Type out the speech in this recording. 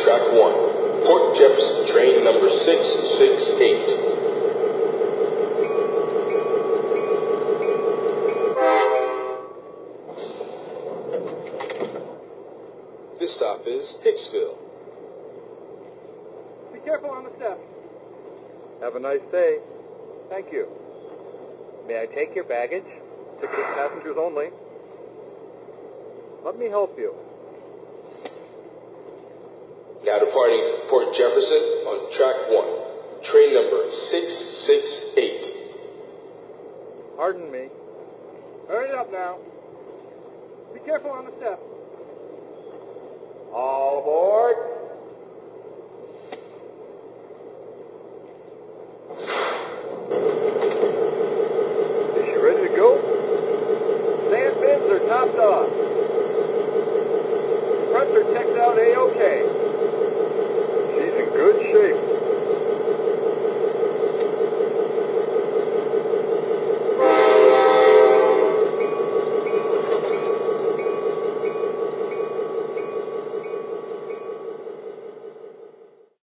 track 1, Port Jefferson, train number 668. This stop is Hicksville. Be careful on the steps. Have a nice day. Thank you. May I take your baggage? Ticketed passengers only. Let me help you. Now departing from Port Jefferson on track 1, train number 668. Pardon me. Hurry up now. Be careful on the steps.